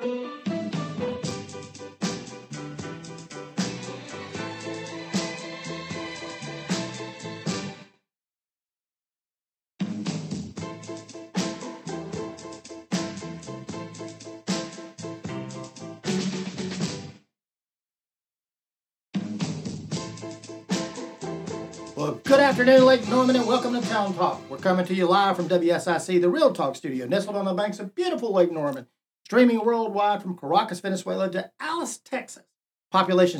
Well, good afternoon, Lake Norman, and welcome to Town Talk. We're coming to you live from WSIC, the Real Talk Studio, nestled on the banks of beautiful Lake Norman, streaming worldwide from Caracas, Venezuela to Alice, Texas. Population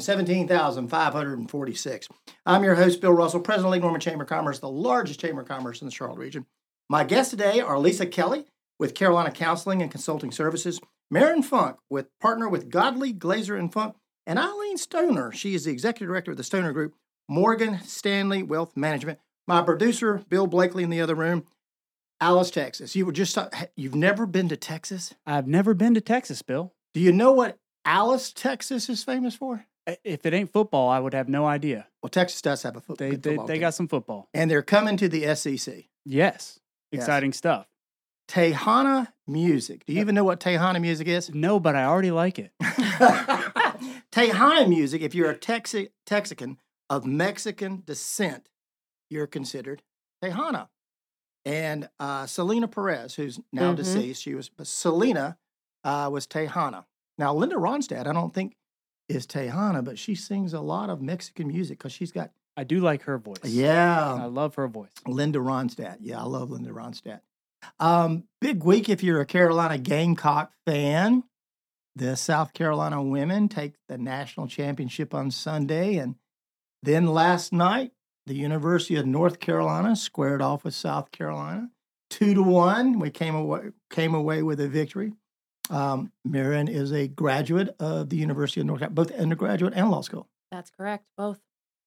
17,546. I'm your host, Bill Russell, President of Lake Norman Chamber of Commerce, the largest chamber of commerce in the Charlotte region. My guests today are Lisa Kelly with Carolina Counseling and Consulting Services, Maren Funk, partner with Godley, Glazer & Funk, and Eileen Stoner. She is the Executive Director of the Stoner Group, Morgan Stanley Wealth Management. My producer, Bill Blakely, in the other room, Alice, Texas. You've never been to Texas? I've never been to Texas, Bill. Do you know what Alice, Texas is famous for? If it ain't football, I would have no idea. Well, Texas does have a football team. They got some football. And they're coming to the SEC. Yes. Exciting stuff. Tejana music. Do you even know what Tejana music is? No, but I already like it. Tejana music, if you're a Texican of Mexican descent, you're considered Tejana. And Selena Perez, who's now deceased, Selena was Tejana. Now, Linda Ronstadt, I don't think is Tejana, but she sings a lot of Mexican music because she's got... I do like her voice. Yeah. I love her voice. Linda Ronstadt. Yeah, I love Linda Ronstadt. Big week if you're a Carolina Gamecock fan. The South Carolina women take the national championship on Sunday, and then last night, the University of North Carolina squared off with South Carolina, 2-1. We came away with a victory. Maren is a graduate of the University of North Carolina, both undergraduate and law school. That's correct, both.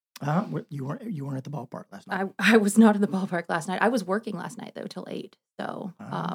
You weren't at the ballpark last night. I was not in the ballpark last night. I was working last night though till 8. So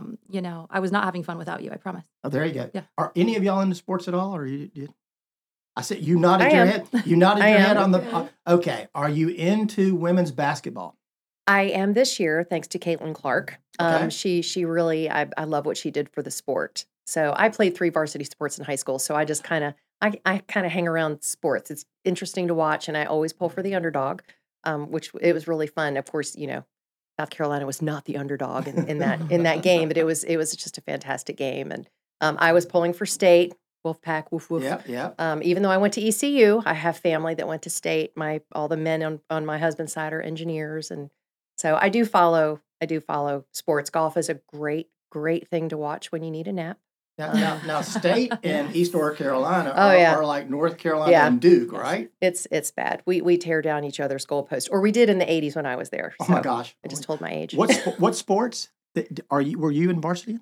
I was not having fun without you. I promise. Oh, there you go. Yeah. Are any of y'all into sports at all, or you did? I said you nodded your head. You nodded your head on the. Okay. Are you into women's basketball? I am this year, thanks to Caitlin Clark. Okay. She really, I love what she did for the sport. So I played 3 varsity sports in high school. So I just kind of, I kind of hang around sports. It's interesting to watch, and I always pull for the underdog, which it was really fun. Of course, South Carolina was not the underdog in that game, but it was just a fantastic game. And I was pulling for State. Wolfpack, woof woof. Yeah. Even though I went to ECU, I have family that went to State. All the men on my husband's side are engineers, and so I do follow sports. Golf is a great thing to watch when you need a nap. Now State and East North Carolina are like North Carolina and Duke, right? It's bad. We tear down each other's goalposts, or we did in the 80s when I was there. Oh my gosh! I just told my age. What sports? Were you in varsity?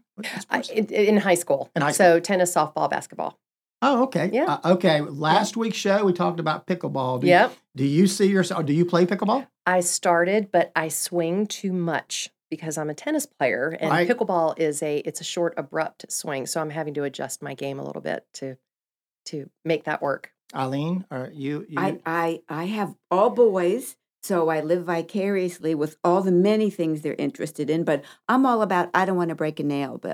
In high school. So tennis, softball, basketball. Oh, okay. Yeah. Okay. Last week's show, we talked about pickleball. Do you see yourself? Do you play pickleball? I started, but I swing too much because I'm a tennis player, and pickleball it's a short, abrupt swing. So I'm having to adjust my game a little bit to make that work. Eileen, are you? I have all boys. So I live vicariously with all the many things they're interested in, but I'm all about, I don't want to break a nail, Bill.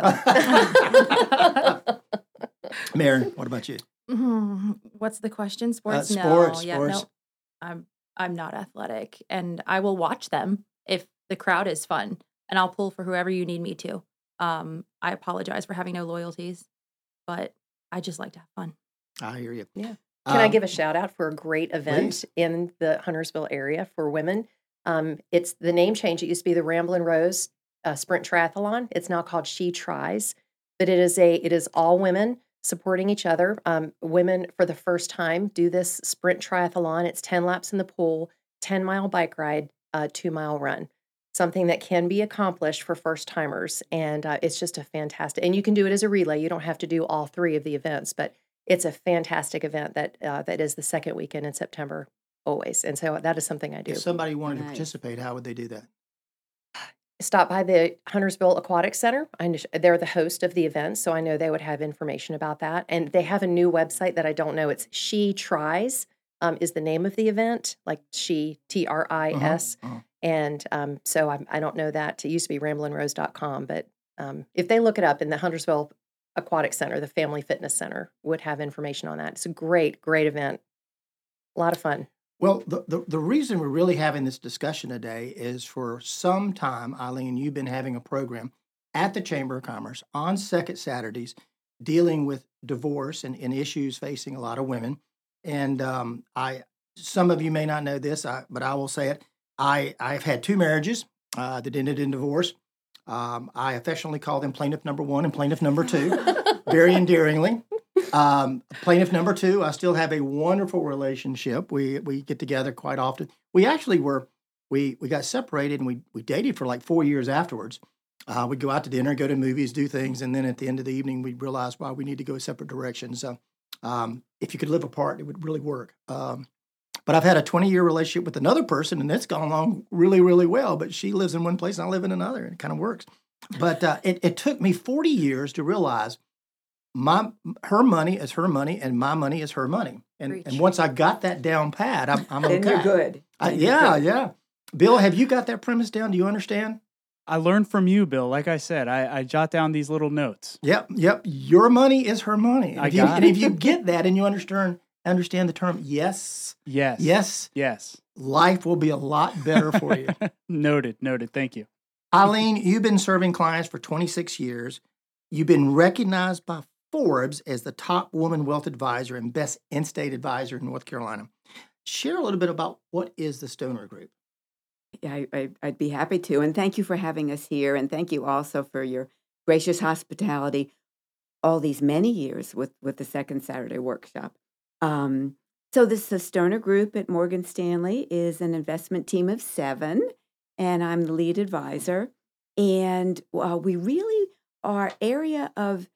Maren, what about you? What's the question? Sports? Sports. No. I'm not athletic, and I will watch them if the crowd is fun, and I'll pull for whoever you need me to. I apologize for having no loyalties, but I just like to have fun. I hear you. Yeah. Can I give a shout out for a great event Please. in the Huntersville area for women? It's the name change. It used to be the Ramblin' Rose Sprint Triathlon. It's now called She Tries, but it is all women supporting each other. Women for the first time do this sprint triathlon. It's 10 laps in the pool, 10-mile bike ride, 2-mile run. Something that can be accomplished for first timers, and it's just a fantastic. And you can do it as a relay. You don't have to do all 3 of the events, but it's a fantastic event that is the second weekend in September always. And so that is something I do. If somebody wanted to participate, how would they do that? Stop by the Huntersville Aquatic Center. They're the host of the event, so I know they would have information about that. And they have a new website that I don't know. It's She Tries is the name of the event, like she, TRIS. And so I don't know that. It used to be ramblinrose.com, but if they look it up in the Huntersville Aquatic Center, the Family Fitness Center, would have information on that. It's a great, great event. A lot of fun. Well, the reason we're really having this discussion today is for some time, Eileen, you've been having a program at the Chamber of Commerce on second Saturdays dealing with divorce and issues facing a lot of women. And some of you may not know this, but I will say it. I've had 2 marriages that ended in divorce. I affectionately call them plaintiff number 1 and plaintiff number 2, very endearingly. Plaintiff number 2, I still have a wonderful relationship. We get together quite often. We actually we got separated and we dated for like 4 years afterwards. We'd go out to dinner, go to movies, do things, and then at the end of the evening, we'd realize why we need to go separate directions. So if you could live apart, it would really work. But I've had a 20-year relationship with another person, and that's gone along really, really well. But she lives in one place, and I live in another, and it kind of works. But it took me 40 years to realize her money is her money, and my money is her money. And once I got that down pat, I'm okay. Then you're good. Yeah. Bill, have you got that premise down? Do you understand? I learned from you, Bill. Like I said, I jot down these little notes. Yep. Your money is her money. And if you get that and you understand the term yes, life will be a lot better for you. Noted. Thank you. Eileen, you've been serving clients for 26 years. You've been recognized by Forbes as the top woman wealth advisor and best in-state advisor in North Carolina. Share a little bit about what is the Stoner Group. Yeah, I'd be happy to. And thank you for having us here. And thank you also for your gracious hospitality all these many years with the Second Saturday Workshop. So the Stoner Group at Morgan Stanley is an investment team of 7, and I'm the lead advisor. And we really, our area of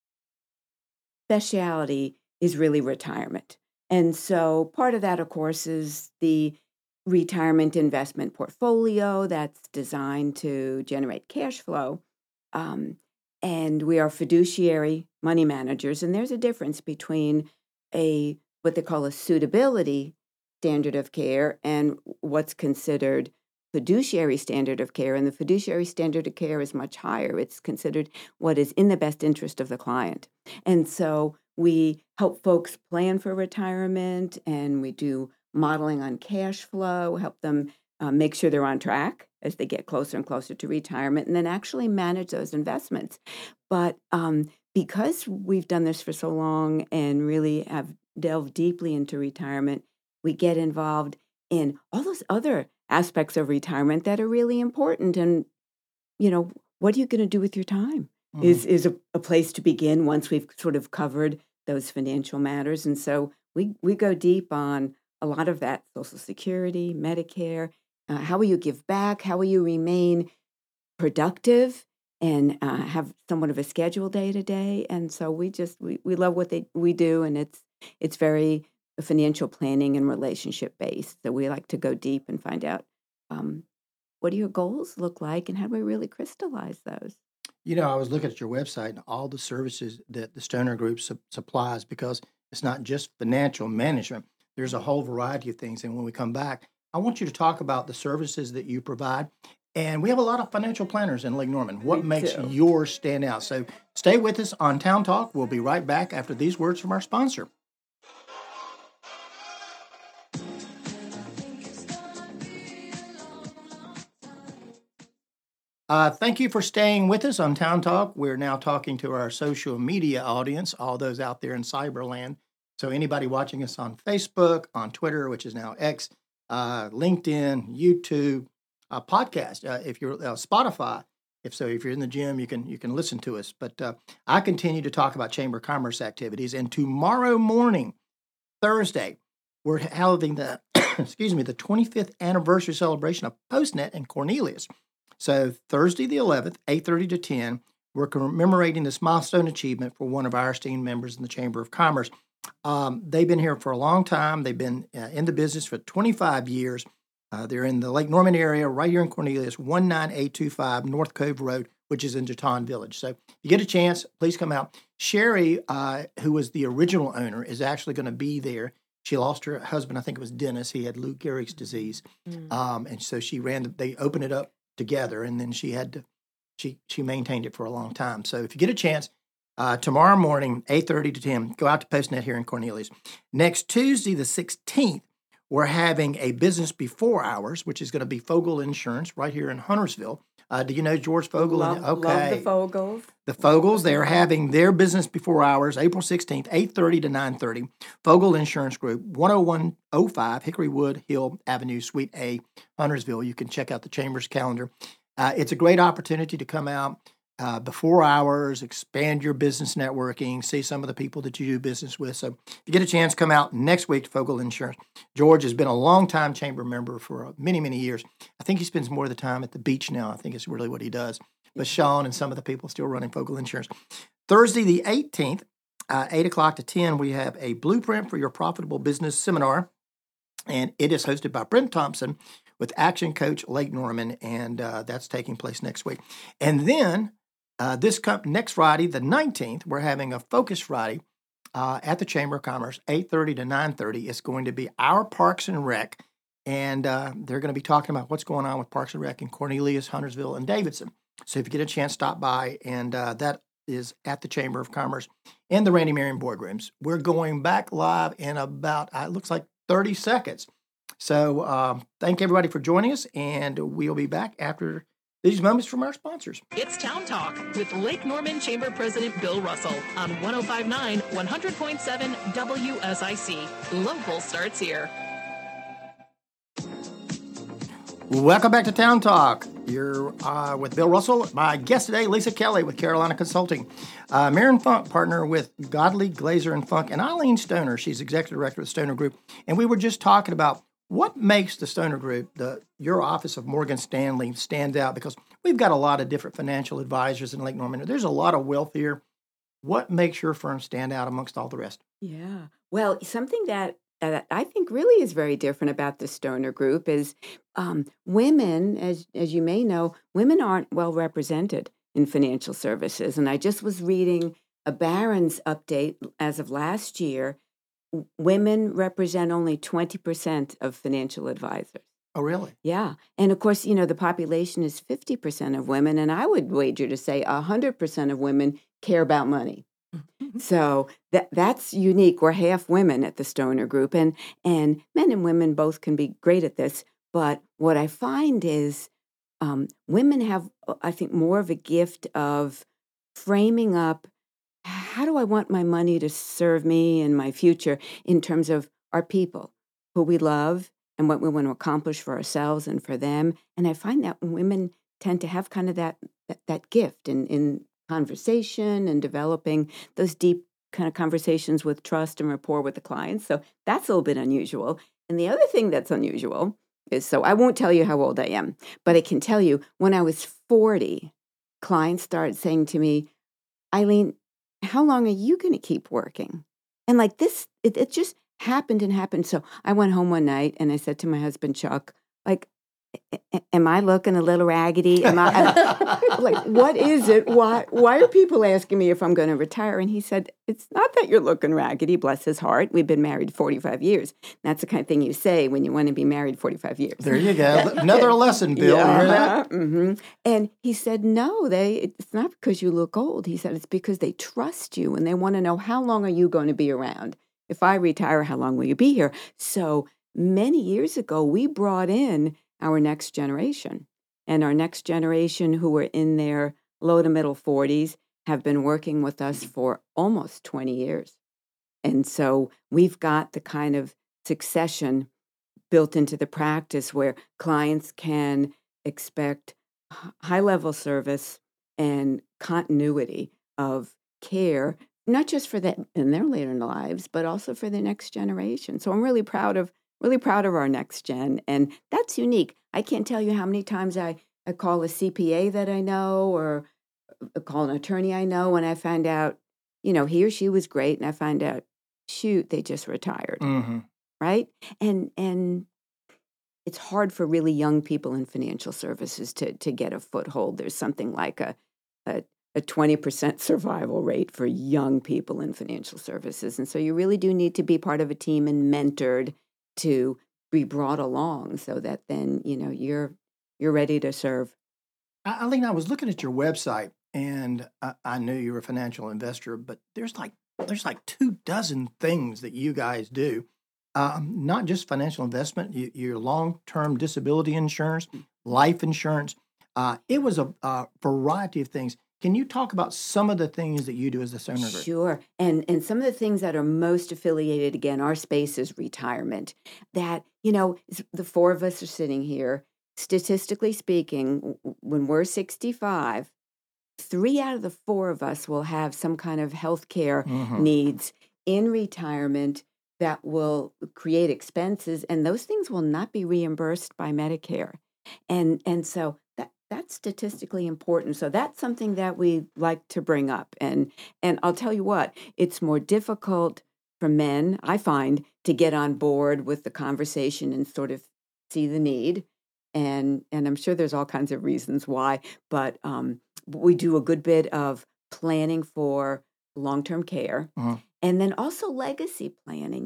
specialty is really retirement. And so part of that, of course, is the retirement investment portfolio that's designed to generate cash flow. And we are fiduciary money managers. And there's a difference between what they call a suitability standard of care and what's considered fiduciary standard of care. And the fiduciary standard of care is much higher. It's considered what is in the best interest of the client. And so we help folks plan for retirement, and we do modeling on cash flow, help them make sure they're on track as they get closer and closer to retirement, and then actually manage those investments. But because we've done this for so long and really have delved deeply into retirement, we get involved in all those other aspects of retirement that are really important. And, what are you going to do with your time is a place to begin once we've sort of covered those financial matters. And so we go deep on a lot of that: Social Security, Medicare. How will you give back? How will you remain productive and have somewhat of a schedule day to day? And so we love what we do, and it's very financial planning and relationship based. So we like to go deep and find out what do your goals look like, and how do we really crystallize those? I was looking at your website and all the services that the Stoner Group supplies, because it's not just financial management. There's a whole variety of things. And when we come back, I want you to talk about the services that you provide. And we have a lot of financial planners in Lake Norman. What makes yours stand out? So stay with us on Town Talk. We'll be right back after these words from our sponsor. Thank you for staying with us on Town Talk. We're now talking to our social media audience, all those out there in cyberland. So anybody watching us on Facebook, on Twitter, which is now X, LinkedIn, YouTube, podcast, if you're Spotify, if you're in the gym, you can listen to us. But I continue to talk about Chamber of Commerce activities. And tomorrow morning, Thursday, we're having the the 25th anniversary celebration of PostNet and Cornelius. So Thursday the 11th, 8:30 to 10, we're commemorating this milestone achievement for one of our esteemed members in the Chamber of Commerce. They've been here for a long time. They've been in the business for 25 years. They're in the Lake Norman area, right here in Cornelius, 19825 North Cove Road, which is in Jeton Village. So if you get a chance, please come out. Sherry, who was the original owner, is actually going to be there. She lost her husband, I think it was Dennis. He had Lou Gehrig's disease. And so they opened it up together, and then she maintained it for a long time. So if you get a chance, Tomorrow morning, 8:30 to 10, go out to PostNet here in Cornelius. Next Tuesday, the 16th, we're having a business before hours, which is going to be Fogel Insurance right here in Huntersville. Do you know George Fogel? Love the Fogels. The Fogels, they're having their business before hours, April 16th, 8:30 to 9:30. Fogel Insurance Group, 10105 Hickory Wood Hill Avenue, Suite A, Huntersville. You can check out the Chamber's calendar. It's a great opportunity to come out before hours, expand your business networking, see some of the people that you do business with. So if you get a chance, come out next week to Fogel Insurance. George has been a longtime Chamber member for many, many years. I think he spends more of the time at the beach now. I think it's really what he does. But Sean and some of the people still running Fogel Insurance. Thursday, the 18th, 8 o'clock to 10, we have a Blueprint for Your Profitable Business seminar. And it is hosted by Brent Thompson with Action Coach Lake Norman. And that's taking place next week. And then next Friday, the 19th, we're having a Focus Friday at the Chamber of Commerce, 8:30 to 9:30. It's going to be our Parks and Rec, and they're going to be talking about what's going on with Parks and Rec in Cornelius, Huntersville, and Davidson. So if you get a chance, stop by, and that is at the Chamber of Commerce in the Randy Marion boardrooms. We're going back live in about, it looks like 30 seconds. So thank everybody for joining us, and we'll be back after these moments from our sponsors. It's Town Talk with Lake Norman Chamber President Bill Russell on 105.9, 100.7 WSIC. Local starts here. Welcome back to Town Talk. You're with Bill Russell. My guest today, Lisa Kelly with Carolina Consulting. Maren Funk, partner with Godley, Glazer, and Funk, and Eileen Stoner. She's executive director of the Stoner Group. And we were just talking about what makes the Stoner Group, your office of Morgan Stanley, stand out, because we've got a lot of different financial advisors in Lake Norman. There's a lot of wealth here. What makes your firm stand out amongst all the rest? Yeah. Well, something that I think really is very different about the Stoner Group is women, as you may know, women aren't well represented in financial services. And I just was reading a Barron's update as of last year. Women represent only 20% of financial advisors. Oh, really? Yeah. And of course, the population is 50% of women. And I would wager to say 100% of women care about money. So that's unique. We're half women at the Stoner Group. And men and women both can be great at this. But what I find is women have, I think, more of a gift of framing up, how do I want my money to serve me and my future in terms of our people, who we love and what we want to accomplish for ourselves and for them. And I find that women tend to have kind of that gift in conversation and developing those deep kind of conversations with trust and rapport with the clients. So that's a little bit unusual. And the other thing that's unusual is, so I won't tell you how old I am, but I can tell you when I was 40, clients started saying to me, Eileen, how long are you going to keep working? And like this, it just happened and happened. So I went home one night and I said to my husband, Chuck, like, am I looking a little raggedy? Am I like, what is it? Why are people asking me if I'm going to retire? And he said, it's not that you're looking raggedy, bless his heart. We've been married 45 years. That's the kind of thing you say when you want to be married 45 years. There you go. Another lesson, Bill. Yeah. You hear that? Mm-hmm. And he said, no, it's not because you look old. He said, it's because they trust you and they want to know, how long are you going to be around? If I retire, how long will you be here? So many years ago, we brought in our next generation. And our next generation, who are in their low to middle 40s, have been working with us for almost 20 years. And so we've got the kind of succession built into the practice where clients can expect high-level service and continuity of care, not just for them in their later lives, but also for the next generation. So I'm really proud of our next gen. And that's unique. I can't tell you how many times I call a CPA that I know or call an attorney I know when I find out, he or she was great. And I find out, shoot, they just retired. Mm-hmm. Right? And it's hard for really young people in financial services to get a foothold. There's something like a 20% survival rate for young people in financial services. And so you really do need to be part of a team and mentored to be brought along so that then, you're ready to serve. Eileen, I was looking at your website, and I knew you were a financial investor, but there's like 24 things that you guys do. Not just financial investment, your long-term disability insurance, life insurance. It was a variety of things. Can you talk about some of the things that you do as the Stoner Group? Sure. And some of the things that are most affiliated, again, our space is retirement. That, the four of us are sitting here. Statistically speaking, when we're 65, 3 out of the 4 of us will have some kind of health care needs in retirement that will create expenses, and those things will not be reimbursed by Medicare. And so that's statistically important. So that's something that we like to bring up. And I'll tell you what, it's more difficult for men, I find, to get on board with the conversation and sort of see the need. And I'm sure there's all kinds of reasons why, but we do a good bit of planning for long-term care, and then also legacy planning.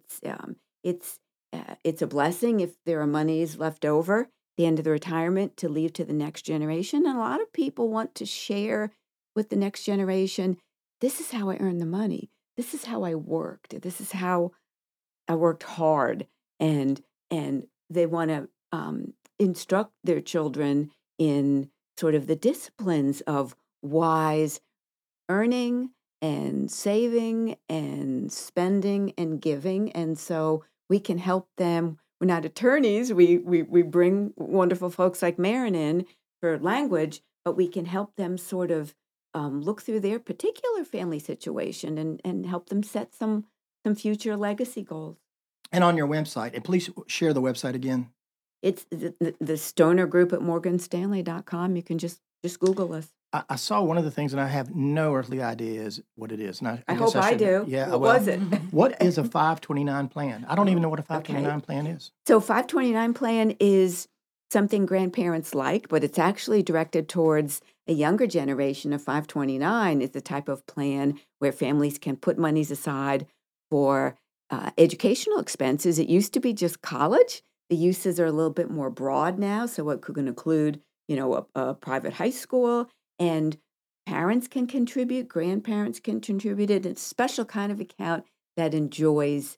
It's a blessing if there are monies left over at the end of the retirement to leave to the next generation. And a lot of people want to share with the next generation, this is how I earned the money. This is how I worked. This is how I worked hard. And they want to instruct their children in sort of the disciplines of wise earning and saving and spending and giving. And so we can help them. We're not attorneys. We bring wonderful folks like Maren in for language, but we can help them sort of look through their particular family situation and help them set some future legacy goals. And on your website, and please share the website again. It's the Stoner Group at morganstanley.com. You can just Google us. I saw one of the things, and I have no earthly idea is what it is. And I hope I do. Yeah, what was it? What is a 529 plan? I don't even know what a 529 plan is. So 529 plan is something grandparents like, but it's actually directed towards a younger generation. Of 529 is the type of plan where families can put monies aside for educational expenses. It used to be just college. The uses are a little bit more broad now, so it could include, a private high school, and parents can contribute, grandparents can contribute. It's a special kind of account that enjoys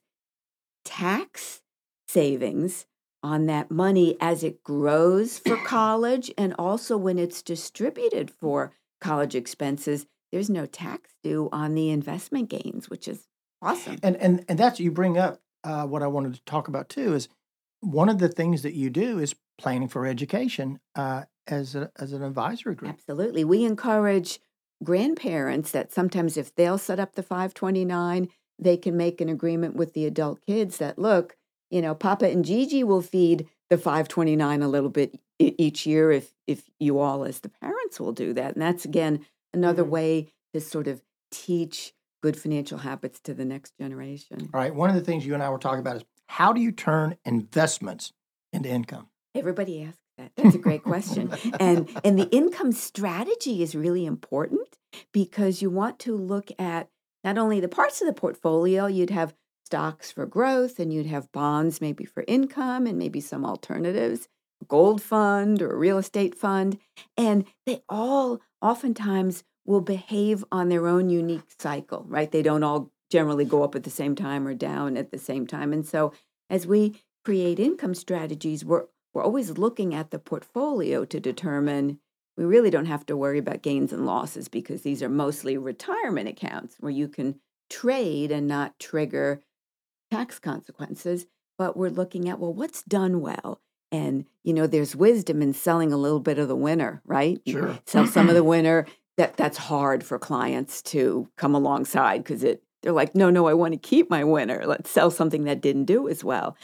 tax savings on that money as it grows for college, and also when it's distributed for college expenses, there's no tax due on the investment gains, which is awesome. And that's, you bring up what I wanted to talk about too, is one of the things that you do is planning for education as an advisory group. Absolutely. We encourage grandparents that sometimes if they'll set up the 529, they can make an agreement with the adult kids that, look, Papa and Gigi will feed the 529 a little bit each year if you all as the parents will do that. And that's, again, another way to sort of teach good financial habits to the next generation. All right. One of the things you and I were talking about is, how do you turn investments into income? Everybody asks that. That's a great question. And the income strategy is really important because you want to look at not only the parts of the portfolio, you'd have stocks for growth and you'd have bonds maybe for income and maybe some alternatives, a gold fund or a real estate fund. And they all oftentimes will behave on their own unique cycle, right? They don't all generally go up at the same time or down at the same time. And so as we create income strategies, we're always looking at the portfolio to determine we really don't have to worry about gains and losses because these are mostly retirement accounts where you can trade and not trigger tax consequences. But we're looking at, well, what's done well? And, there's wisdom in selling a little bit of the winner, right? Sure. Sell some of the winner. That's hard for clients to come alongside because they're like, no, I want to keep my winner. Let's sell something that didn't do as well.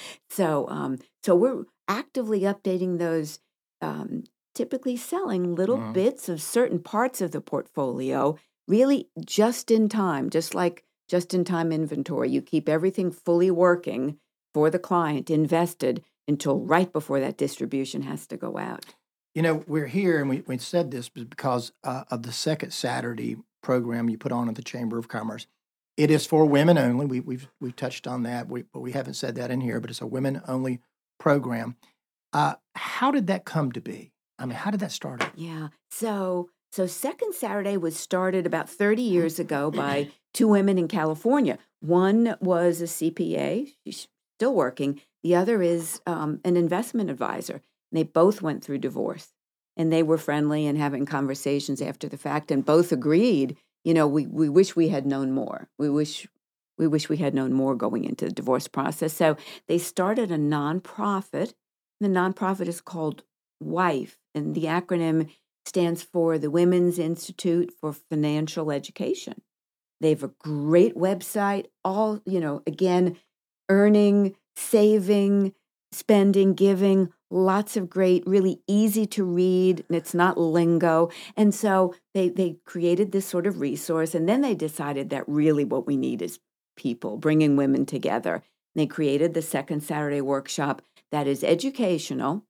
So we're actively updating those, typically selling little bits of certain parts of the portfolio, really just in time, just like just-in-time inventory. You keep everything fully working for the client, invested until right before that distribution has to go out. We're here, and we said this because of the second Saturday program you put on at the Chamber of Commerce. It is for women only. We've touched on that, but we haven't said that in here. But it's a women-only program. How did that come to be? I mean, how did that start? Yeah. So So Second Saturday was started about 30 years ago by two women in California. One was a CPA, she's still working. The other is an investment advisor. And they both went through divorce. And they were friendly and having conversations after the fact, and both agreed, we wish we had known more. We wish we had known more going into the divorce process. So they started a nonprofit. The nonprofit is called WIFE, and the acronym stands for the Women's Institute for Financial Education. They have a great website, all, again, earning, saving, spending, giving, lots of great, really easy to read, and it's not lingo. And so they created this sort of resource, and then they decided that really what we need is people, bringing women together. And they created the Second Saturday Workshop that is educational.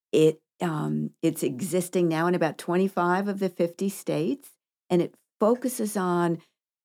It's existing now in about 25 of the 50 states, and it focuses on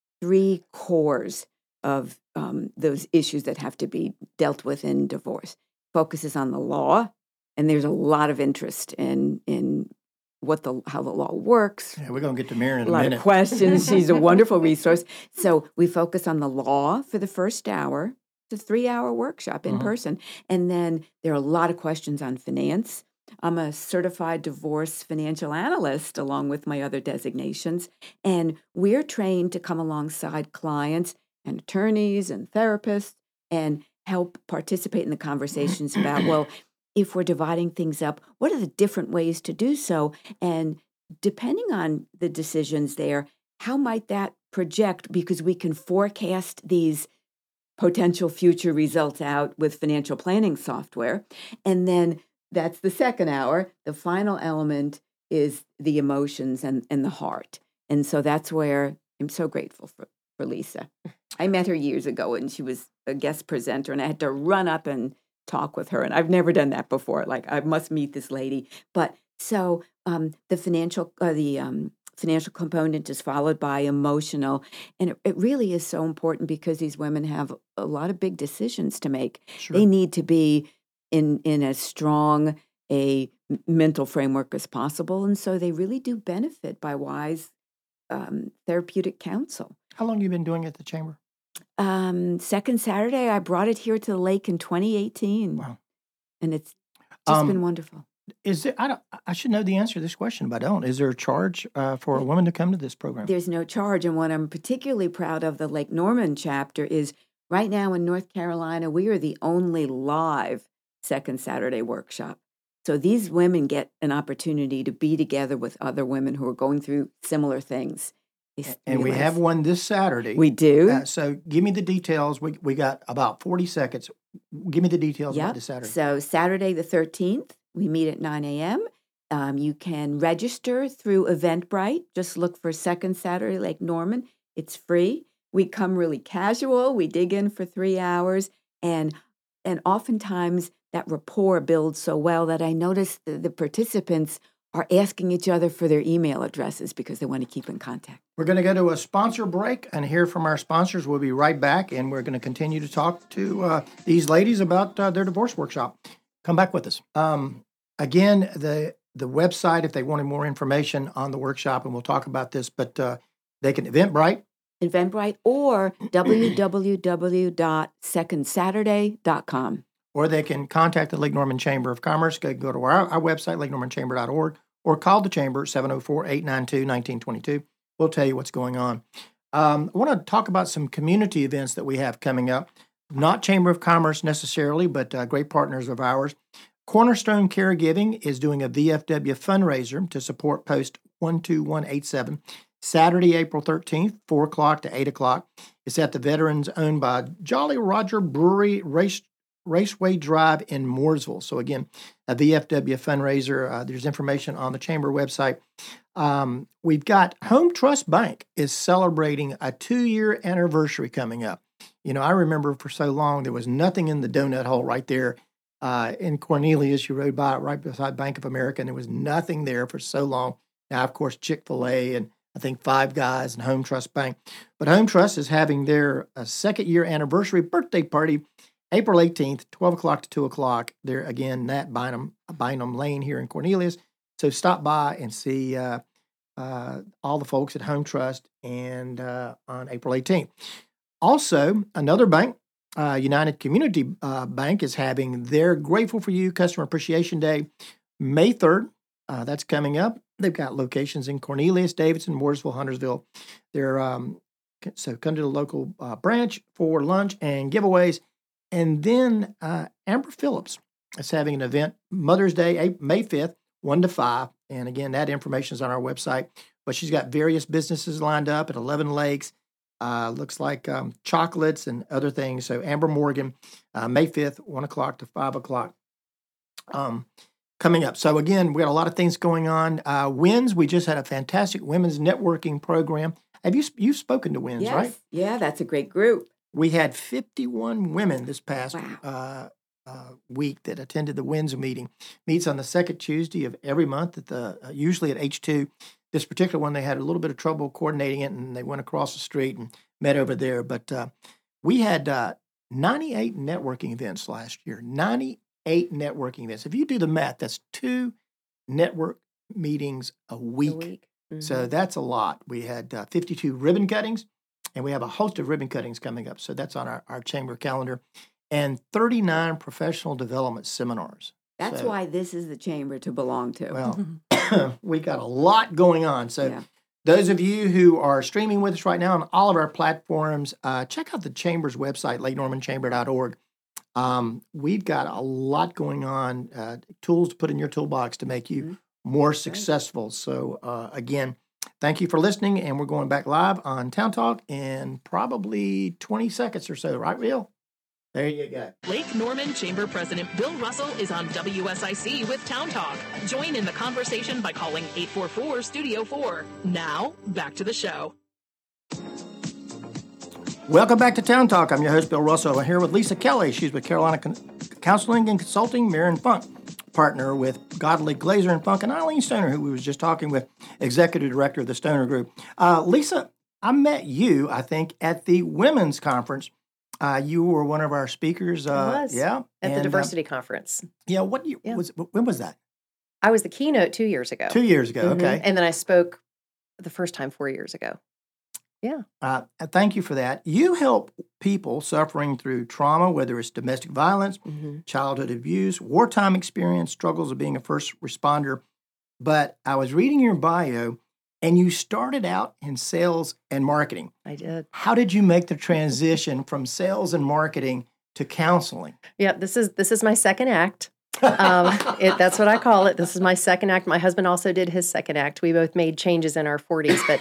3 cores of those issues that have to be dealt with in divorce. Focuses on the law, and there's a lot of interest in how the law works. Yeah, we're going to get to Mary in a lot minute. of questions. She's a wonderful resource. So we focus on the law for the first hour. It's a 3-hour workshop in person. And then there are a lot of questions on finance. I'm a certified divorce financial analyst along with my other designations. And we're trained to come alongside clients and attorneys and therapists and help participate in the conversations about, well, if we're dividing things up, what are the different ways to do so? And depending on the decisions there, how might that project? Because we can forecast these potential future results out with financial planning software. And then that's the second hour. The final element is the emotions and the heart. And so that's where I'm so grateful for Lisa. I met her years ago, and she was a guest presenter, and I had to run up and talk with her. And I've never done that before. Like, I must meet this lady. But so the financial component is followed by emotional. And it really is so important because these women have a lot of big decisions to make. Sure. They need to be in as strong a mental framework as possible. And so they really do benefit by wise therapeutic counsel. How long have you been doing it at the Chamber? Second Saturday, I brought it here to the lake in 2018. Wow. And it's just been wonderful. Is it? I should know the answer to this question, but I don't. Is there a charge for a woman to come to this program? There's no charge. And what I'm particularly proud of the Lake Norman chapter is right now in North Carolina, we are the only live Second Saturday workshop. So these women get an opportunity to be together with other women who are going through similar things. And we have one this Saturday. We do. So give me the details. We got about 40 seconds. Give me the details about this Saturday. So Saturday the 13th, we meet at 9 a.m. You can register through Eventbrite. Just look for Second Saturday Lake Norman. It's free. We come really casual. We dig in for 3 hours. And oftentimes that rapport builds so well that I notice the participants are asking each other for their email addresses because they want to keep in contact. We're going to go to a sponsor break and hear from our sponsors. We'll be right back, and we're going to continue to talk to these ladies about their divorce workshop. Come back with us. Again, the website, if they wanted more information on the workshop, and we'll talk about this, but they can Eventbrite, or www.secondsaturday.com. Or they can contact the Lake Norman Chamber of Commerce. Go to our website, lakenormanchamber.org, or call the Chamber, 704-892-1922. We'll tell you what's going on. I want to talk about some community events that we have coming up. Not Chamber of Commerce necessarily, but great partners of ours. Cornerstone Caregiving is doing a VFW fundraiser to support Post 12187, Saturday, April 13th, 4 o'clock to 8 o'clock. It's at the Veterans owned by Jolly Roger Brewery Raceway Drive in Mooresville. So again, a VFW fundraiser. There's information on the Chamber website. We've got Home Trust Bank is celebrating a 2-year anniversary coming up. You know, I remember for so long there was nothing in the donut hole right there in Cornelius. You rode by it right beside Bank of America, and there was nothing there for so long. Now, of course, Chick-fil-A and I think Five Guys and Home Trust Bank. But Home Trust is having their second-year anniversary birthday party April 18th, 12 o'clock to 2 o'clock. They're, again, Nat Bynum Lane here in Cornelius. So stop by and see all the folks at Home Trust and on April 18th. Also, another bank, United Community Bank, is having their Grateful for You Customer Appreciation Day May 3rd. That's coming up. They've got locations in Cornelius, Davidson, Mooresville, Huntersville. They're so come to the local branch for lunch and giveaways. And then Amber Phillips is having an event Mother's Day, May 5th, 1 to 5. And again, that information is on our website. But she's got various businesses lined up at 11 Lakes. Looks like chocolates and other things. So Amber Morgan, May 5th, 1 o'clock to 5 o'clock. Coming up. So again, we got a lot of things going on. WINS, we just had a fantastic women's networking program. You've spoken to WINS, Yes. right? Yeah, that's a great group. We had 51 women this past week that attended the WINS meeting. Meets on the second Tuesday of every month at usually at H2. This particular one, they had a little bit of trouble coordinating it, and they went across the street and met over there. But we had 98 networking events last year. 98 networking events. If you do the math, that's 2 network meetings a week. So that's a lot. We had 52 ribbon cuttings, and we have a host of ribbon cuttings coming up. So that's on our chamber calendar. And 39 professional development seminars. That's why this is the chamber to belong to. Well, we got a lot going on. So those of you who are streaming with us right now on all of our platforms, check out the chamber's website, lakenormanchamber.org. We've got a lot going on, tools to put in your toolbox to make you more successful. So again, thank you for listening, and we're going back live on Town Talk in probably 20 seconds or so, right, Will? There you go. Lake Norman Chamber President Bill Russell is on WSIC with Town Talk. Join in the conversation by calling 844-STUDIO-4. Now, back to the show. Welcome back to Town Talk. I'm your host, Bill Russell. I'm here with Lisa Kelly. She's with Carolina Counseling and Consulting, Mirren Funk, partner with Godly Glazer and Funk, and Eileen Stoner, who we was just talking with, Executive Director of the Stoner Group. Lisa, I met you, I think, at the Women's Conference. You were one of our speakers. I was. Yeah. At the Diversity Conference. Yeah. What year when was that? I was the keynote 2 years ago. 2 years ago. Okay. And then I spoke the first time 4 years ago. Yeah. Thank you for that. You help people suffering through trauma, whether it's domestic violence, childhood abuse, wartime experience, struggles of being a first responder. But I was reading your bio, and you started out in sales and marketing. I did. How did you make the transition from sales and marketing to counseling? Yeah, this is my second act. That's what I call it. This is my second act. My husband also did his second act. We both made changes in our 40s, but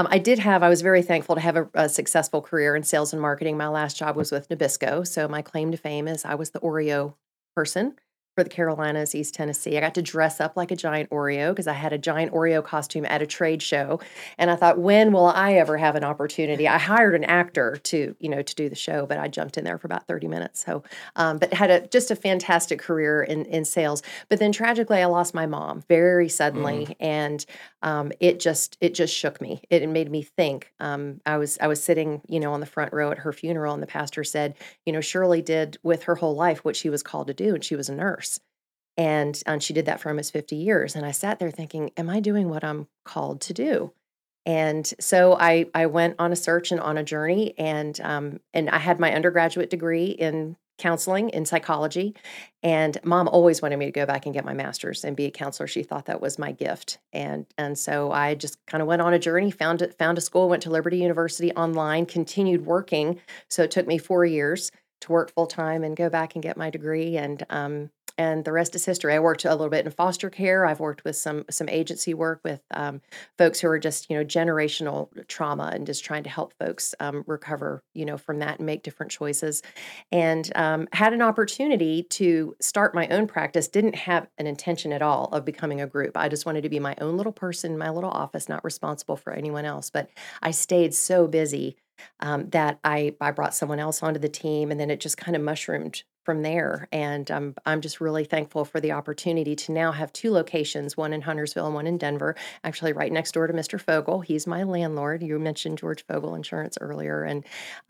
I was very thankful to have a successful career in sales and marketing. My last job was with Nabisco. So my claim to fame is I was the Oreo person for the Carolinas, East Tennessee. I got to dress up like a giant Oreo because I had a giant Oreo costume at a trade show. And I thought, when will I ever have an opportunity? I hired an actor to do the show, but I jumped in there for about 30 minutes. So, but had just a fantastic career in sales. But then tragically, I lost my mom very suddenly. And it just shook me. It made me think. I was sitting, on the front row at her funeral, and the pastor said, Shirley did with her whole life what she was called to do, and she was a nurse. And she did that for almost 50 years. And I sat there thinking, am I doing what I'm called to do? And so I went on a search and on a journey, and I had my undergraduate degree in counseling, in psychology. And Mom always wanted me to go back and get my master's and be a counselor. She thought that was my gift. And so I just kind of went on a journey, found a school, went to Liberty University online, continued working. So it took me 4 years to work full time and go back and get my degree. And the rest is history. I worked a little bit in foster care. I've worked with some agency work with folks who are just, generational trauma and just trying to help folks recover, from that and make different choices. And had an opportunity to start my own practice. Didn't have an intention at all of becoming a group. I just wanted to be my own little person in my little office, not responsible for anyone else. But I stayed so busy that I brought someone else onto the team, and then it just kind of mushroomed from there. And I'm just really thankful for the opportunity to now have 2 locations, one in Huntersville and one in Denver, actually right next door to Mr. Fogel. He's my landlord. You mentioned George Fogel Insurance earlier. And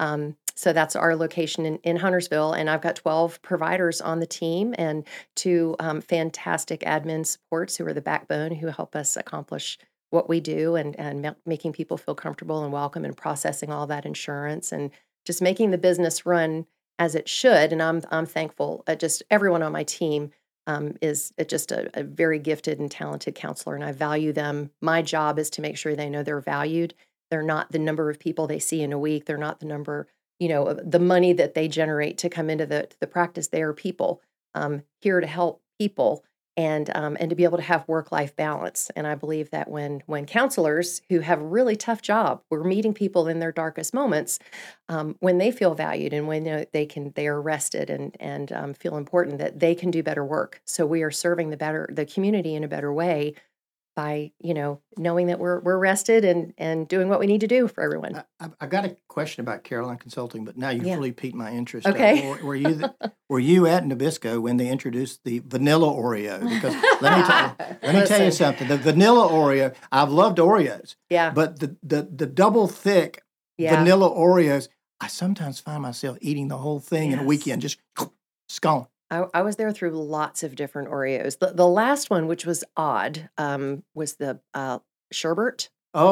so that's our location in Huntersville. And I've got 12 providers on the team and 2 fantastic admin supports who are the backbone who help us accomplish what we do and making people feel comfortable and welcome and processing all that insurance and just making the business run as it should. And I'm thankful. Just everyone on my team is just a very gifted and talented counselor, and I value them. My job is to make sure they know they're valued. They're not the number of people they see in a week. They're not the number, the money that they generate to come into the practice. They are people here to help people and to be able to have work-life balance. And I believe that when counselors who have a really tough job, we're meeting people in their darkest moments, when they feel valued and when they are rested and feel important, that they can do better work. So we are serving the community in a better way by knowing that we're rested and doing what we need to do for everyone. I got a question about Caroline Consulting, but now you've really piqued my interest. Okay. Were you at Nabisco when they introduced the vanilla Oreo? Because let me tell you something. The vanilla Oreo, I've loved Oreos. Yeah. But the double thick vanilla Oreos, I sometimes find myself eating the whole thing in a weekend, just scone. I was there through lots of different Oreos. The last one, which was odd, was the sherbet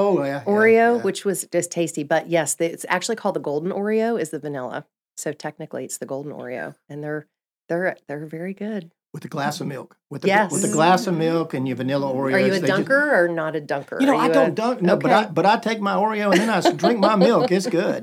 Oreo, which was just tasty. But yes, it's actually called the golden Oreo is the vanilla. So technically it's the golden Oreo, and they're very good. With a glass of milk. With a glass of milk and your vanilla Oreos. Are you a dunker or not a dunker? I don't dunk. No, okay. but I take my Oreo and then I drink my milk. It's good,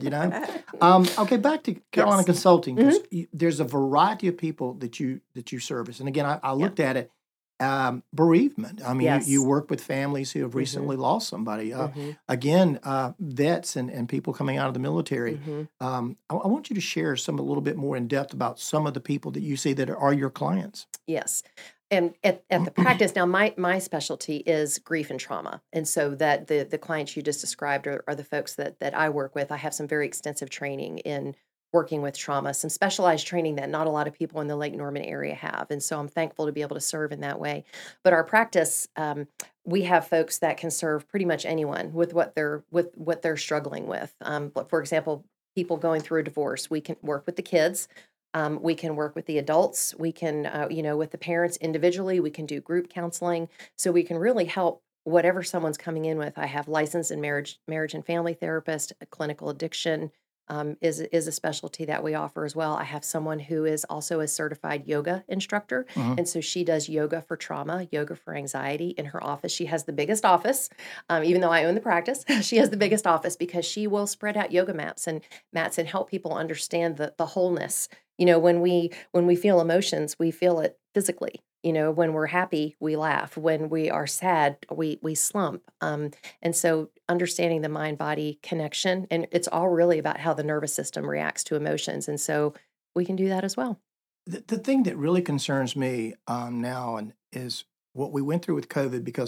Okay, back to Carolina Consulting. Mm-hmm. There's a variety of people that you service. And again, I looked at it. Bereavement. I mean, you work with families who have recently lost somebody. Again, vets and people coming out of the military. I want you to share a little bit more in depth about some of the people that you see that are your clients. Yes. And at the practice, now my specialty is grief and trauma. And so that the clients you just described are the folks that I work with. I have some very extensive training in working with trauma, some specialized training that not a lot of people in the Lake Norman area have. And so I'm thankful to be able to serve in that way. But our practice, we have folks that can serve pretty much anyone with what they're struggling with. For example, people going through a divorce, we can work with the kids. We can work with the adults. We can, with the parents individually. We can do group counseling. So we can really help whatever someone's coming in with. I have licensed in marriage and family therapist, a clinical addiction, is a specialty that we offer as well. I have someone who is also a certified yoga instructor, and so she does yoga for trauma, yoga for anxiety in her office. She has the biggest office, even though I own the practice. She has the biggest office because she will spread out yoga mats and help people understand the wholeness. When we feel emotions, we feel it physically. When we're happy, we laugh. When we are sad, we slump. And so understanding the mind-body connection, and it's all really about how the nervous system reacts to emotions. And so we can do that as well. The thing that really concerns me now is what we went through with COVID, because,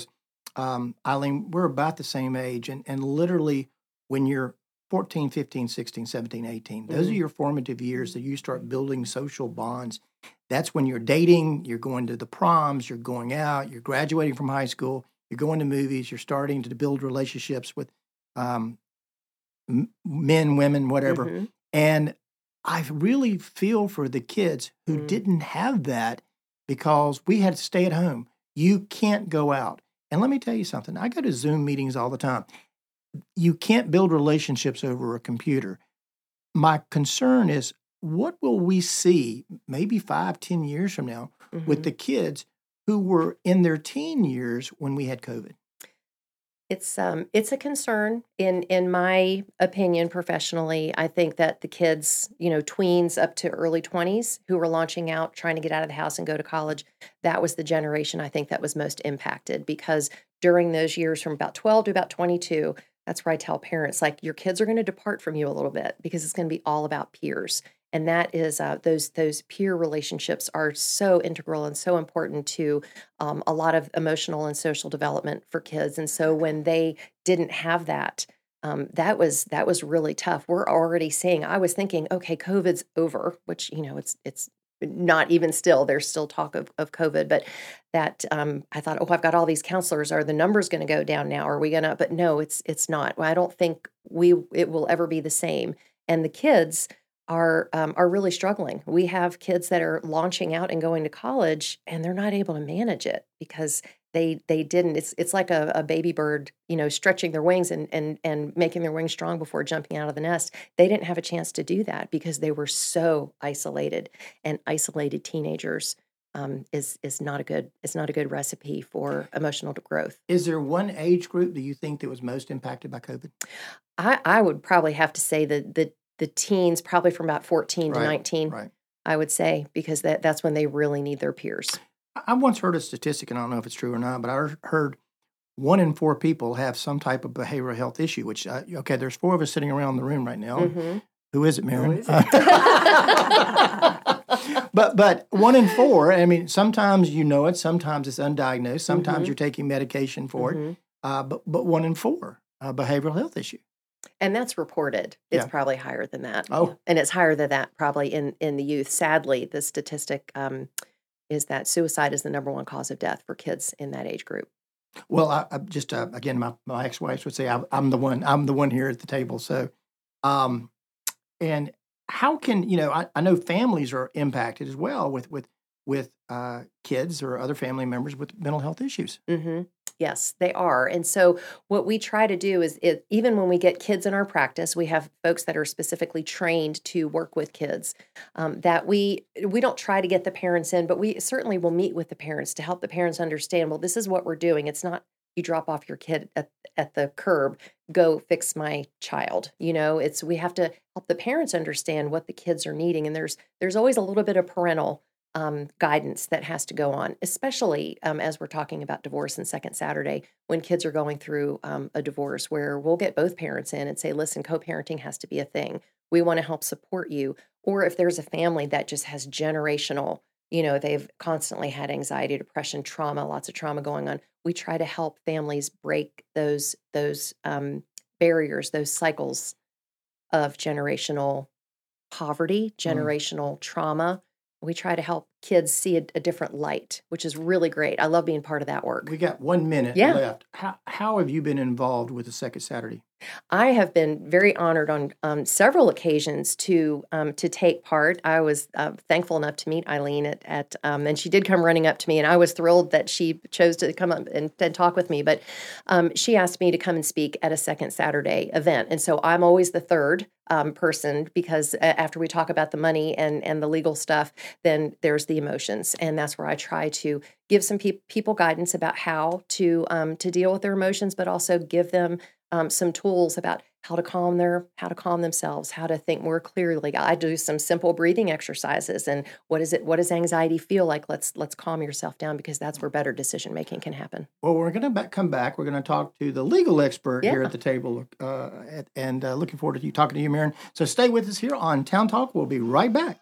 Eileen, we're about the same age. And literally when you're 14, 15, 16, 17, 18, those are your formative years that you start building social bonds. That's when you're dating, you're going to the proms, you're going out, you're graduating from high school, you're going to movies, you're starting to build relationships with men, women, whatever. And I really feel for the kids who didn't have that because we had to stay at home. You can't go out. And let me tell you something. I go to Zoom meetings all the time. You can't build relationships over a computer. My concern is, what will we see maybe 5-10 years from now with the kids who were in their teen years when we had COVID? It's a concern in my opinion professionally. I think that the kids, tweens up to early 20s who were launching out, trying to get out of the house and go to college, that was the generation I think that was most impacted, because during those years from about 12 to about 22, that's where I tell parents, like, your kids are going to depart from you a little bit because it's going to be all about peers. And that is those peer relationships are so integral and so important to a lot of emotional and social development for kids. And so when they didn't have that, that was really tough. We're already seeing. I was thinking, okay, COVID's over, which it's not even still. There's still talk of COVID, but that I thought, I've got all these counselors. Are the numbers going to go down now? Are we going to? But no, it's not. I don't think it will ever be the same. And the kids are really struggling. We have kids that are launching out and going to college, and they're not able to manage it because they didn't. It's like a baby bird, stretching their wings and making their wings strong before jumping out of the nest. They didn't have a chance to do that because they were so isolated, and isolated teenagers is not a good recipe for emotional growth. Is there one age group do you think that was most impacted by COVID? I would probably have to say the teens, probably from about 14 to 19, Right. I would say, because that's when they really need their peers. I once heard a statistic, and I don't know if it's true or not, but I heard 1 in 4 people have some type of behavioral health issue, which, okay, there's 4 of us sitting around the room right now. Mm-hmm. Who is it, Maren? Who is it? But 1 in 4, I mean, sometimes you know it, sometimes it's undiagnosed, sometimes Mm-hmm. you're taking medication for Mm-hmm. it, but 1 in 4, behavioral health issue. And that's reported. It's Yeah. probably higher than that. Oh. And it's higher than that probably in the youth. Sadly, the statistic is that suicide is the number 1 cause of death for kids in that age group. Well, I just again, my ex-wife would say I'm the one here at the table. So, and how can I know families are impacted as well with kids or other family members with mental health issues. Mm-hmm. Yes, they are. And so what we try to do is, even when we get kids in our practice, we have folks that are specifically trained to work with kids, that we don't try to get the parents in, but we certainly will meet with the parents to help the parents understand, well, this is what we're doing. It's not you drop off your kid at the curb, go fix my child. We have to help the parents understand what the kids are needing. And there's always a little bit of parental guidance that has to go on, especially as we're talking about divorce and Second Saturday, when kids are going through a divorce, where we'll get both parents in and say, listen, co-parenting has to be a thing. We want to help support you. Or if there's a family that just has generational, they've constantly had anxiety, depression, trauma, lots of trauma going on, we try to help families break those barriers, those cycles of generational poverty, generational trauma. We try to help kids see a different light, which is really great. I love being part of that work. We got 1 minute Yeah. left. How have you been involved with the Second Saturday? I have been very honored on several occasions to take part. I was thankful enough to meet Eileen and she did come running up to me, and I was thrilled that she chose to come up and talk with me. But she asked me to come and speak at a Second Saturday event, and so I'm always the third person, because after we talk about the money and the legal stuff, then there's the emotions, and that's where I try to give some people guidance about how to deal with their emotions, but also give them some tools about how to calm themselves, how to think more clearly. I do some simple breathing exercises, and what does anxiety feel like? Let's calm yourself down, because that's where better decision making can happen. Well, we're going to come back. We're going to talk to the legal expert here Yeah. at the table, and looking forward to you talking to you, Maren. So stay with us here on Town Talk. We'll be right back.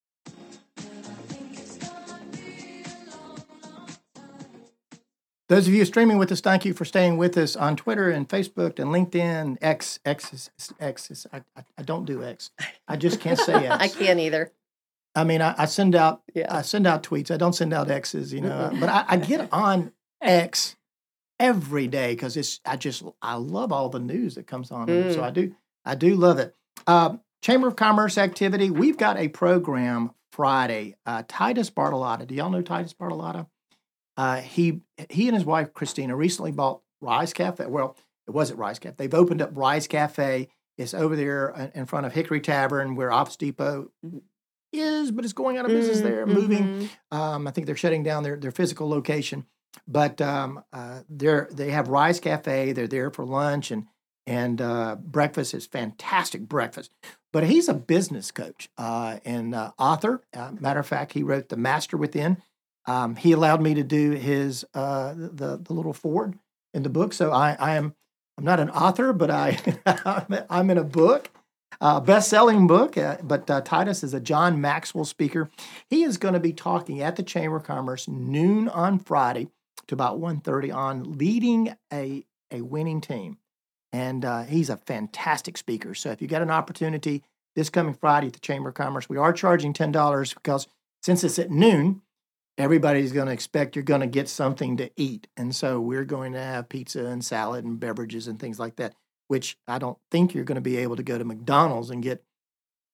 Those of you streaming with us, thank you for staying with us on Twitter and Facebook and LinkedIn. X is I don't do X. I just can't say X. I can't either. I mean, I send out Yeah. I send out tweets. I don't send out X's, but I get on X every day because I love all the news that comes on. So I do love it. Chamber of Commerce activity. We've got a program Friday. Titus Bartolotta. Do y'all know Titus Bartolotta? He and his wife Christina recently bought Rise Cafe. Well, it wasn't Rise Cafe. They've opened up Rise Cafe. It's over there in front of Hickory Tavern, where Office Depot is, but it's going out of business there, moving. I think they're shutting down their physical location. But they have Rise Cafe. They're there for lunch and breakfast. Is fantastic breakfast. But he's a business coach and author. Matter of fact, he wrote The Master Within. He allowed me to do his the little forward in the book. So I'm not an author, but I'm in a book, best-selling book. But Titus is a John Maxwell speaker. He is going to be talking at the Chamber of Commerce noon on Friday to about 1:30 on leading a winning team. And he's a fantastic speaker. So if you got an opportunity this coming Friday at the Chamber of Commerce, we are charging $10 because since it's at noon, everybody's going to expect you're going to get something to eat. And so we're going to have pizza and salad and beverages and things like that, which I don't think you're going to be able to go to McDonald's and get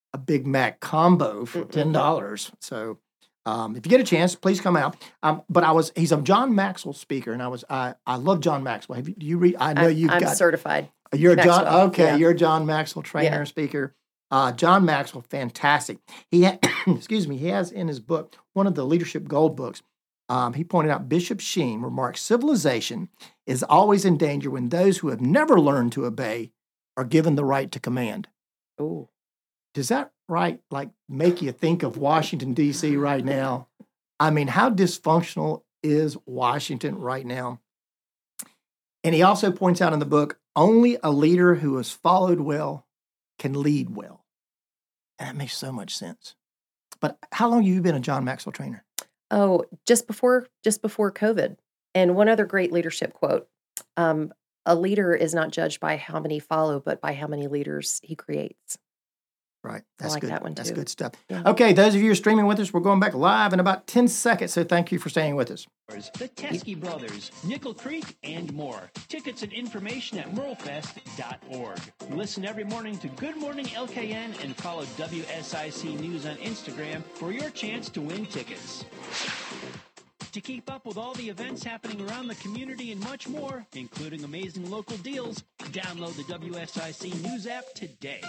a Big Mac combo for $10. So if you get a chance, please come out. But he's a John Maxwell speaker, and I love John Maxwell. Do you read? I know I'm certified. You're Maxwell, John. Okay, yeah. you're a John Maxwell trainer and speaker. John Maxwell, fantastic. Excuse me. He has in his book, one of the Leadership Gold books. He pointed out Bishop Sheen remarks, civilization is always in danger when those who have never learned to obey are given the right to command. Ooh. Does that make you think of Washington, D.C. right now? I mean, how dysfunctional is Washington right now? And he also points out in the book, only a leader who is followed well can lead well. And that makes so much sense. But how long have you been a John Maxwell trainer? Oh, just before COVID. And one other great leadership quote: a leader is not judged by how many follow, but by how many leaders he creates. Right. I That's like good. that one, That's too. good stuff. Yeah. Okay, those of you who are streaming with us, we're going back live in about 10 seconds, so thank you for staying with us. The Teskey Brothers, Nickel Creek, and more. Tickets and information at merlefest.org. Listen every morning to Good Morning LKN and follow WSIC News on Instagram for your chance to win tickets. To keep up with all the events happening around the community and much more, including amazing local deals, download the WSIC News app today.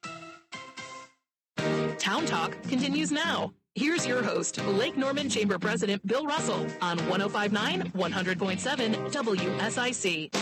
Town Talk continues now. Here's your host, Lake Norman Chamber President Bill Russell on 105.9, 100.7 WSIC.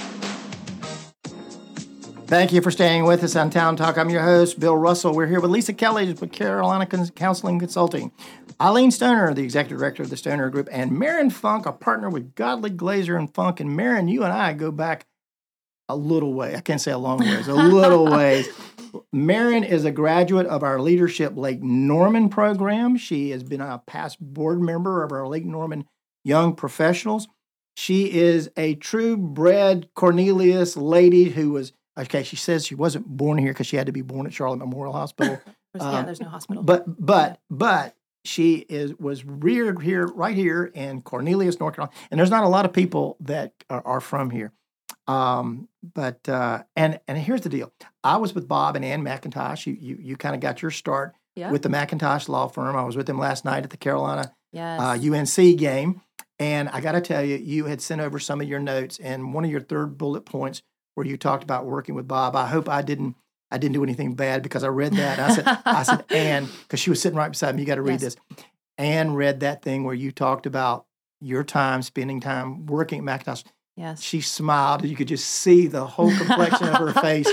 Thank you for staying with us on Town Talk. I'm your host, Bill Russell. We're here with Lisa Kelly with Carolina Counseling Consulting, Eileen Stoner, the Executive Director of the Stoner Group, and Marin Funk, a partner with Godly Glazer and Funk. And Marin, you and I go back a little way. I can't say a long ways, a little ways. Marin is a graduate of our Leadership Lake Norman program. She has been a past board member of our Lake Norman Young Professionals. She is a true-bred Cornelius lady who was, okay, she says she wasn't born here because she had to be born at Charlotte Memorial Hospital. There's no hospital. But she was reared here, right here in Cornelius, North Carolina. And there's not a lot of people that are from here. And here's the deal. I was with Bob and Ann McIntosh. You kind of got your start with the McIntosh Law Firm. I was with them last night at the Carolina UNC game. And I got to tell you, you had sent over some of your notes, and one of your third bullet points where you talked about working with Bob. I hope I didn't do anything bad, because I read that. I said, Ann, because she was sitting right beside me, you got to read this. Ann read that thing where you talked about your spending time working at McIntosh. Yes. She smiled. You could just see the whole complexion of her face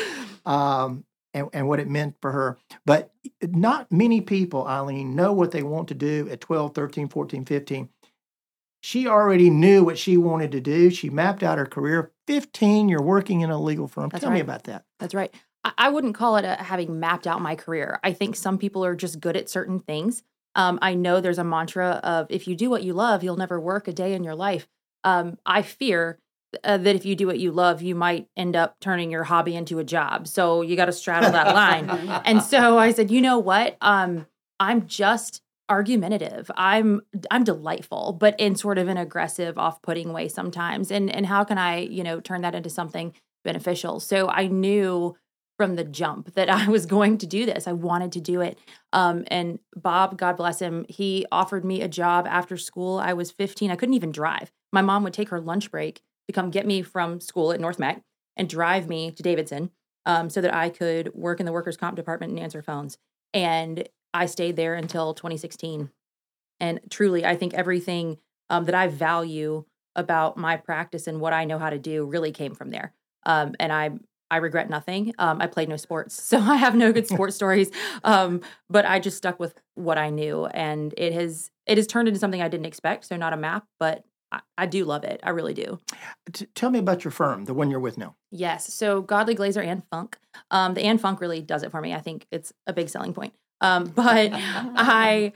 and what it meant for her. But not many people, Eileen, know what they want to do at 12, 13, 14, 15. She already knew what she wanted to do. She mapped out her career. 15, you're working in a legal firm. Tell me about that. That's right. I wouldn't call it having mapped out my career. I think some people are just good at certain things. I know there's a mantra of, if you do what you love, you'll never work a day in your life. I fear that if you do what you love, you might end up turning your hobby into a job. So you got to straddle that line. And so I said, you know what? I'm just argumentative. I'm delightful, but in sort of an aggressive, off-putting way sometimes. And how can I, turn that into something beneficial? So I knew from the jump that I was going to do this. I wanted to do it. And Bob, God bless him, he offered me a job after school. I was 15. I couldn't even drive. My mom would take her lunch break to come get me from school at North Mac and drive me to Davidson so that I could work in the workers' comp department and answer phones. And I stayed there until 2016. And truly, I think everything that I value about my practice and what I know how to do really came from there. And I regret nothing. I played no sports, so I have no good sports stories. But I just stuck with what I knew, and it has turned into something I didn't expect. So not a map, but I do love it. I really do. Tell me about your firm, the one you're with now. Yes. So Godly Glazer and Funk. The and Funk really does it for me. I think it's a big selling point. But I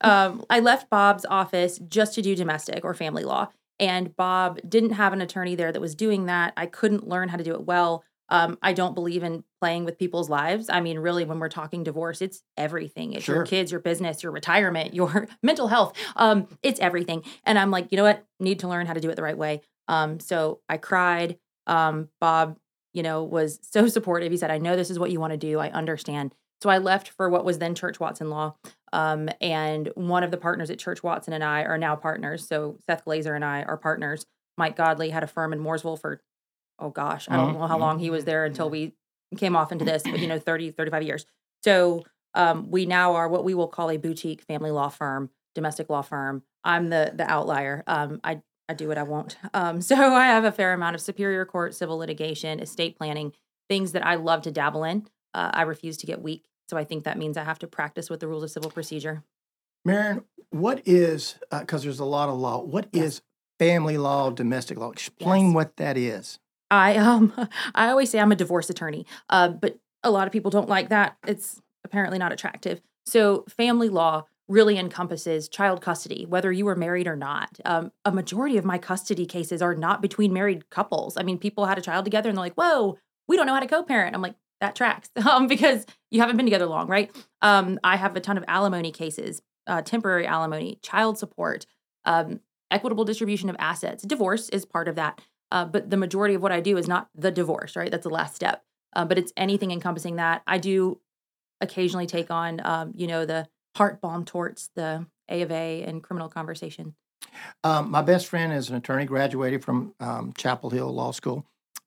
left Bob's office just to do domestic or family law. And Bob didn't have an attorney there that was doing that. I couldn't learn how to do it well. I don't believe in playing with people's lives. I mean, really, when we're talking divorce, it's everything. It's your kids, your business, your retirement, your mental health. It's everything. And I'm like, you know what? Need to learn how to do it the right way. So I cried. Bob, was so supportive. He said, I know this is what you want to do. I understand. So I left for what was then Church Watson Law. And one of the partners at Church Watson and I are now partners. So Seth Glazer and I are partners. Mike Godley had a firm in Mooresville for, oh gosh, I don't know how long he was there until we came off into this, but 30, 35 years. So we now are what we will call a boutique family law firm, domestic law firm. I'm the outlier. I do what I want. So I have a fair amount of superior court, civil litigation, estate planning, things that I love to dabble in. I refuse to get weak. So I think that means I have to practice with the rules of civil procedure. Marion, what is, because there's a lot of law, what is family law, domestic law? Explain what that is. I always say I'm a divorce attorney, but a lot of people don't like that. It's apparently not attractive. So family law really encompasses child custody, whether you were married or not. A majority of my custody cases are not between married couples. I mean, people had a child together and they're like, whoa, we don't know how to co-parent. I'm like, that tracks because you haven't been together long, right? I have a ton of alimony cases, temporary alimony, child support, equitable distribution of assets. Divorce is part of that. But the majority of what I do is not the divorce, right? That's the last step. But it's anything encompassing that. I do occasionally take on, the heart bomb torts, the A of A and criminal conversation. My best friend is an attorney, graduated from Chapel Hill Law School.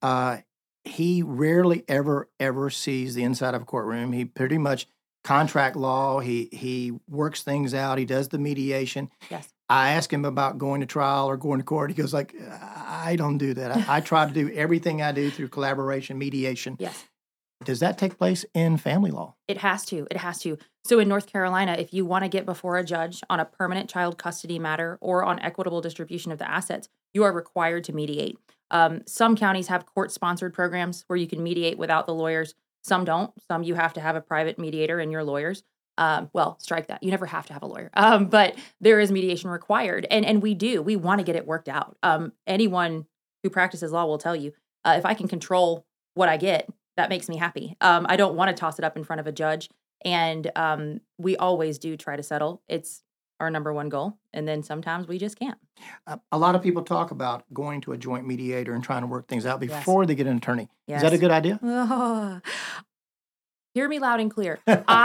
He rarely ever sees the inside of a courtroom. He pretty much contract law. He works things out. He does the mediation. Yes. I ask him about going to trial or going to court. He goes like, I don't do that. I try to do everything I do through collaboration, mediation. Yes. Does that take place in family law? It has to. So in North Carolina, if you want to get before a judge on a permanent child custody matter or on equitable distribution of the assets, you are required to mediate. Some counties have court-sponsored programs where you can mediate without the lawyers. Some don't. Some you have to have a private mediator and your lawyers. Well, strike that. You never have to have a lawyer. But there is mediation required. And we do. We want to get it worked out. Anyone who practices law will tell you, if I can control what I get, that makes me happy. I don't want to toss it up in front of a judge. And we always do try to settle. It's our number one goal. And then sometimes we just can't. A lot of people talk about going to a joint mediator and trying to work things out before they get an attorney. Yes. Is that a good idea? Oh. Hear me loud and clear.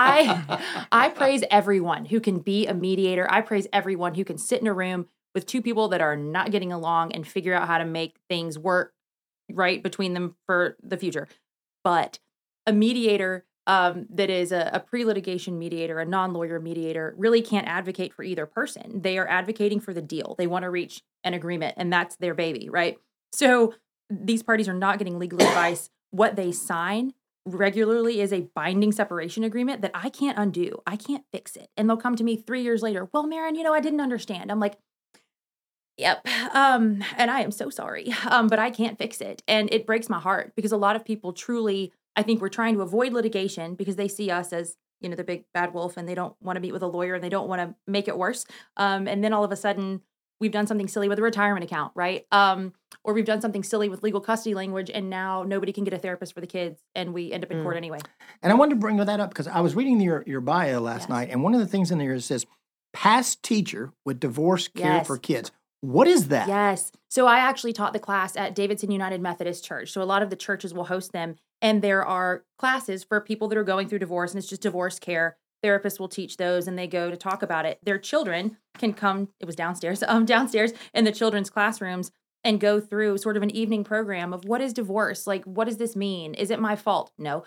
I praise everyone who can be a mediator. I praise everyone who can sit in a room with two people that are not getting along and figure out how to make things work right between them for the future. But a mediator that is a pre-litigation mediator, a non-lawyer mediator, really can't advocate for either person. They are advocating for the deal. They want to reach an agreement, and that's their baby, right? So these parties are not getting legal advice. What they sign regularly is a binding separation agreement that I can't undo. I can't fix it. And they'll come to me 3 years later, well, Marion, I didn't understand. I'm like, yep. And I am so sorry, but I can't fix it. And it breaks my heart because a lot of people truly, I think we're trying to avoid litigation because they see us as, the big bad wolf and they don't want to meet with a lawyer and they don't want to make it worse. And then all of a sudden we've done something silly with a retirement account, right? Or we've done something silly with legal custody language and now nobody can get a therapist for the kids and we end up in court anyway. And I wanted to bring that up because I was reading your bio last night and one of the things in there says, past teacher with divorce care for kids. What is that? Yes. So I actually taught the class at Davidson United Methodist Church. So a lot of the churches will host them. And there are classes for people that are going through divorce, and it's just divorce care. Therapists will teach those, and they go to talk about it. Their children can come, it was downstairs in the children's classrooms and go through sort of an evening program of what is divorce? Like, what does this mean? Is it my fault? No.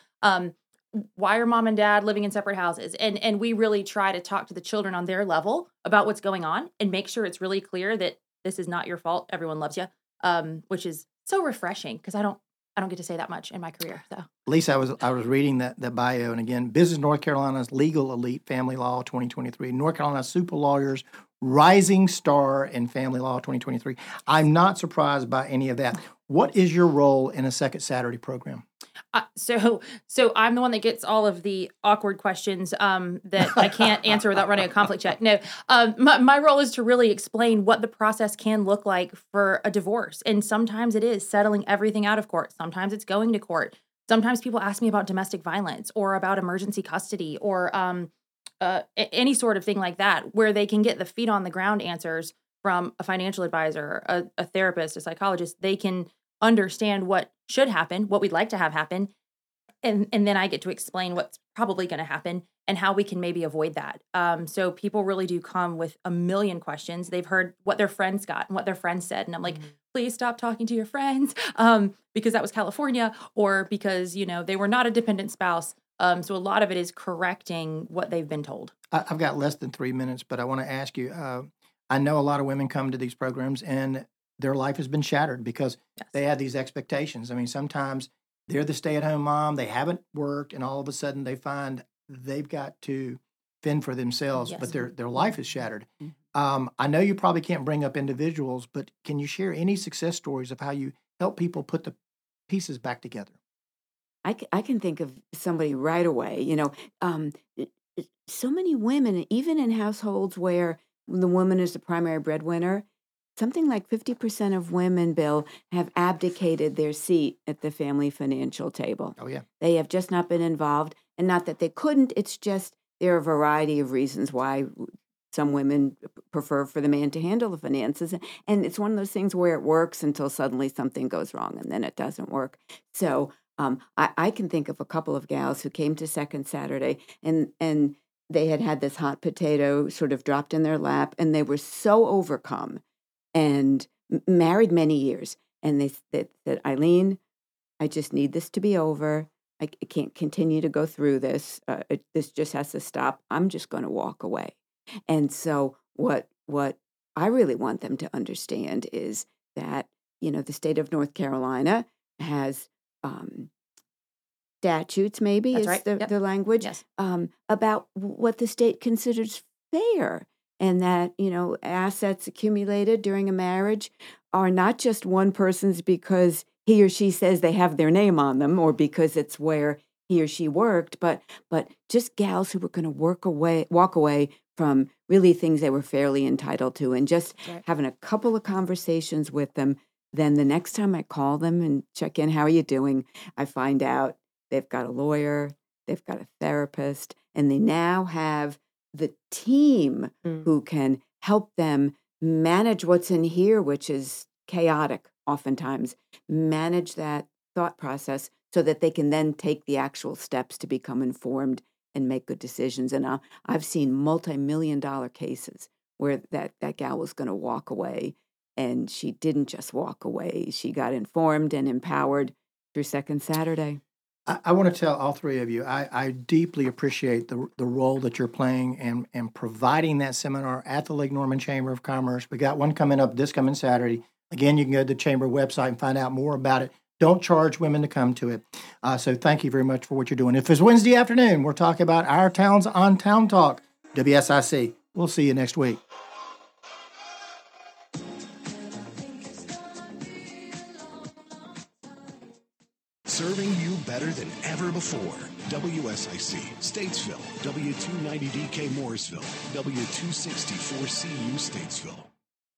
Why are mom and dad living in separate houses? And we really try to talk to the children on their level about what's going on and make sure it's really clear that this is not your fault. Everyone loves you, which is so refreshing because I don't get to say that much in my career. So, Lisa, I was reading that bio, and again, Business North Carolina's Legal Elite Family Law 2023, North Carolina Super Lawyers Rising Star in Family Law 2023. I'm not surprised by any of that. What is your role in a Second Saturday program? So I'm the one that gets all of the awkward questions that I can't answer without running a conflict check. No, my role is to really explain what the process can look like for a divorce. And sometimes it is settling everything out of court. Sometimes it's going to court. Sometimes people ask me about domestic violence or about emergency custody or any sort of thing like that, where they can get the feet on the ground answers from a financial advisor, a therapist, a psychologist. They can understand what should happen, what we'd like to have happen. and then I get to explain what's probably going to happen and how we can maybe avoid that. So people really do come with a million questions. They've heard what their friends got and what their friends said. And I'm like, please stop talking to your friends because that was California, or because, they were not a dependent spouse. So a lot of it is correcting what they've been told. I've got less than 3 minutes, but I want to ask you, I know a lot of women come to these programs and their life has been shattered because they had these expectations. I mean, sometimes they're the stay-at-home mom, they haven't worked, and all of a sudden they find they've got to fend for themselves, but their life is shattered. I know you probably can't bring up individuals, but can you share any success stories of how you help people put the pieces back together? I can think of somebody right away. So many women, even in households where the woman is the primary breadwinner, something like 50% of women, Bill, have abdicated their seat at the family financial table. Oh, yeah. They have just not been involved. And not that they couldn't, it's just there are a variety of reasons why some women prefer for the man to handle the finances. And it's one of those things where it works until suddenly something goes wrong and then it doesn't work. So I can think of a couple of gals who came to Second Saturday and they had this hot potato sort of dropped in their lap and they were so overcome and married many years. And they said, Eileen, I just need this to be over. I can't continue to go through this. This just has to stop. I'm just going to walk away. And so what I really want them to understand is that, the state of North Carolina has statutes, maybe That's is right. the language, Yes. about what the state considers fair. And that, assets accumulated during a marriage are not just one person's because he or she says they have their name on them or because it's where he or she worked, but just gals who were going to walk away from really things they were fairly entitled to, and just having a couple of conversations with them. Then the next time I call them and check in, how are you doing? I find out they've got a lawyer, they've got a therapist, and they now have the team who can help them manage what's in here, which is chaotic oftentimes, manage that thought process so that they can then take the actual steps to become informed and make good decisions. And I've seen multi-million-dollar cases where that gal was going to walk away, and she didn't just walk away. She got informed and empowered through Second Saturday. I want to tell all three of you, I deeply appreciate the role that you're playing and providing that seminar at the Lake Norman Chamber of Commerce. We got one coming up this coming Saturday. Again, you can go to the Chamber website and find out more about it. Don't charge women to come to it. So thank you very much for what you're doing. If it's Wednesday afternoon, we're talking about Our Towns on Town Talk, WSIC. We'll see you next week. Serving you better than ever before. WSIC, Statesville, W290DK Mooresville, W264CU Statesville.